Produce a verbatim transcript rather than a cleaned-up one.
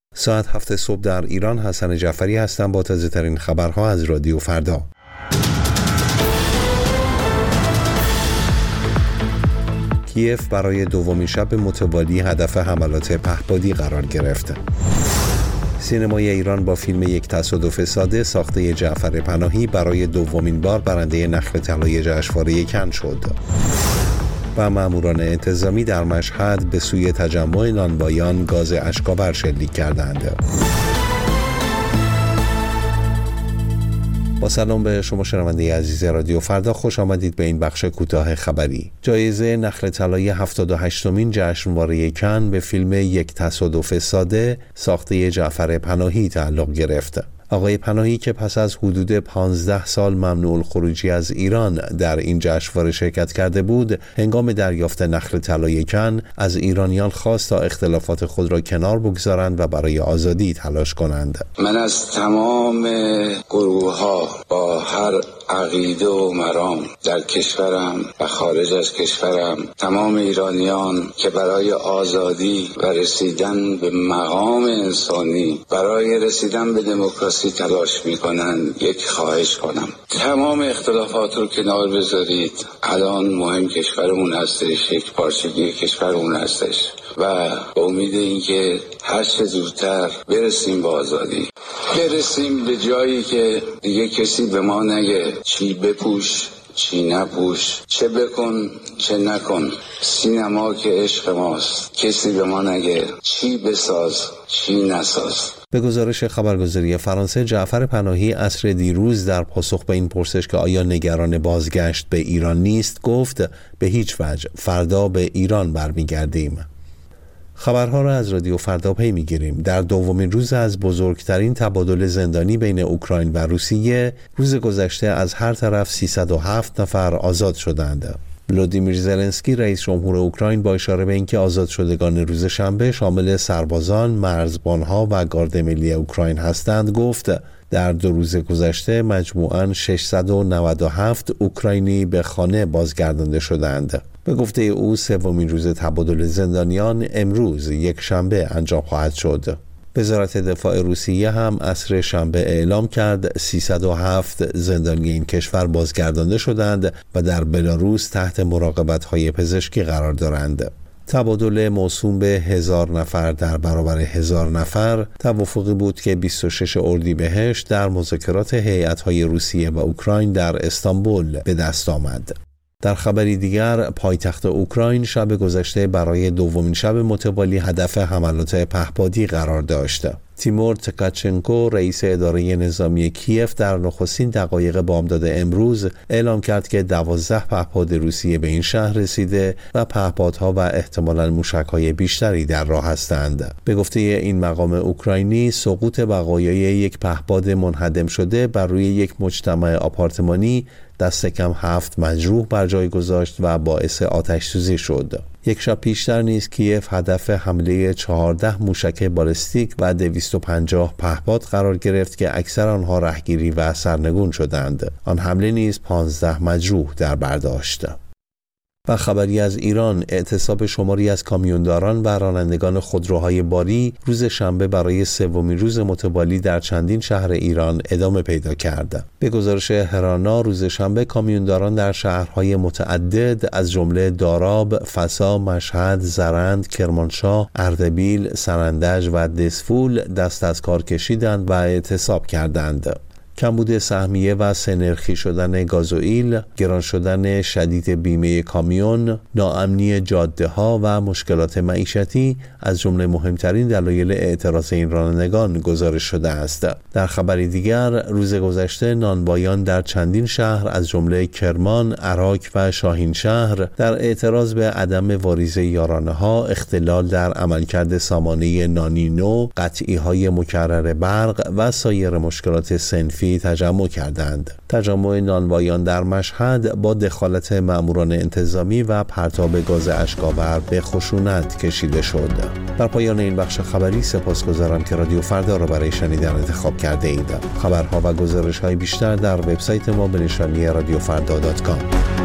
ساعت هفت صبح در ایران. حسن جعفری هستم با تازه ترین خبرها از رادیو فردا. کیف برای دومین شب متوالی هدف حملات پهپادی قرار گرفت. سینمای ایران با فیلم یک تصادف ساده ساخته جعفر پناهی برای دومین بار برنده نخل طلای جشنواره کن شد. و ماموران انتظامی در مشهد به سوی تجمع نانوایان گاز اشک‌آور شلیک کردند. با سلام به شما شنونده عزیز رادیو فردا، خوش آمدید به این بخش کوتاه خبری. جایزه نخل طلای هفتاد و هشتمین جشنواره کن به فیلم یک تصادف ساده ساخته جعفر پناهی تعلق گرفت. آقای پناهی که پس از حدود پانزده سال ممنوع الخروجی از ایران در این جشنواره شرکت کرده بود، هنگام دریافت نخل طلای کن از ایرانیان خواست تا اختلافات خود را کنار بگذارند و برای آزادی تلاش کنند. من از تمام گروه‌ها با هر عقیده و مرام در کشورم و خارج از کشورم، تمام ایرانیان که برای آزادی و رسیدن به مقام انسانی، برای رسیدن به دموکراسی تلاش میکنند، یک خواهش کنم: تمام اختلافات رو کنار بذارید. الان مهم کشورمون هستش، یک پارچگی کشورمون هستش و با امید اینکه هر چه زودتر برسیم به آزادی، برسیم به جایی که دیگه کسی به ما نگه چی بپوش چی نپوش، چه بکن چه نکن. سینما که عشق ماست، کسی به ما نگه چی بساز چی نساز. به گزارش خبرگزاری فرانسه، جعفر پناهی عصر دیروز در پاسخ به این پرسش که آیا نگران بازگشت به ایران نیست، گفت به هیچ وجه، فردا به ایران برمیگردیم. خبرها را از رادیو فردا پی میگیریم. در دومین روز از بزرگترین تبادل زندانی بین اوکراین و روسیه، روز گذشته از هر طرف سیصد و هفت نفر آزاد شدند. ولودیمیر زلنسکی رئیس جمهور اوکراین با اشاره به اینکه آزاد شدگان روز شنبه شامل سربازان، مرزبانها و گارد ملی اوکراین هستند، گفت در دو روز گذشته مجموعاً ششصد و نود و هفت اوکراینی به خانه بازگردانده شدند. به گفته او سومین روز تبادل زندانیان امروز یک شنبه انجام خواهد شد. وزارت دفاع روسیه هم عصر شنبه اعلام کرد سیصد و هفت زندانی این کشور بازگردانده شدند و در بلاروس تحت مراقبت‌های پزشکی قرار دارند. تبادل موسوم به هزار نفر در برابر هزار نفر توافقی بود که بیست و شش اردیبهشت در مذاکرات هیئت‌های روسیه و اوکراین در استانبول به دست آمد. در خبری دیگر، پایتخت اوکراین شب گذشته برای دومین شب متوالی هدف حملات پهپادی قرار داشت. تیمور تکاچنکو رئیس اداره نظامی کیف در نخستین دقایق بامداد امروز اعلام کرد که دوازده پهپاد روسیه به این شهر رسیده و پهپادها و احتمالاً موشک‌های بیشتری در راه هستند. به گفته این مقام اوکراینی، سقوط بقایای یک پهپاد منهدم شده بر روی یک مجتمع آپارتمانی دست کم هفت مجروح بر جای گذاشت و باعث آتش سوزی شد. یک شب پیشتر نیز کیف هدف حمله چهارده موشک بالستیک و دویست و پنجاه پهپاد قرار گرفت که اکثر آنها رهگیری و سرنگون شدند. آن حمله نیز پانزده مجروح در بر داشت. و خبری از ایران، اعتصاب شماری از کامیونداران و رانندگان خودروهای باری روز شنبه برای سومین روز متوالی در چندین شهر ایران ادامه پیدا کرد. به گزارش هرانا، روز شنبه کامیونداران در شهرهای متعدد از جمله داراب، فسا، مشهد، زرند، کرمانشاه، اردبیل، سرندج و دسفول دست از کار کشیدند و اعتصاب کردند. کمبود سهمیه و سنرخی شدن گازوئیل، گران شدن شدید بیمه کامیون، ناامنی جاده ها و مشکلات معیشتی از جمله مهمترین دلایل اعتراض این رانندگان گزارش شده است. در خبری دیگر، روز گذشته نانوایان در چندین شهر از جمله کرمان، عراق و شاهین شهر در اعتراض به عدم واریزه یارانه ها، اختلال در عملکرد سامانه نانینو، قطعی های مکرر برق و سایر مشکلات صنفی تجمع کردند. تجمع نانوایان در مشهد با دخالت ماموران انتظامی و پرتاب گاز اشک‌آور به خشونت کشیده شد. در پایان این بخش خبری سپاسگزارم که رادیو فردا را برای شنیدن انتخاب کرده اید. خبرها و گزارش‌های بیشتر در وبسایت ما به نشانی رادیو فردا دات کام.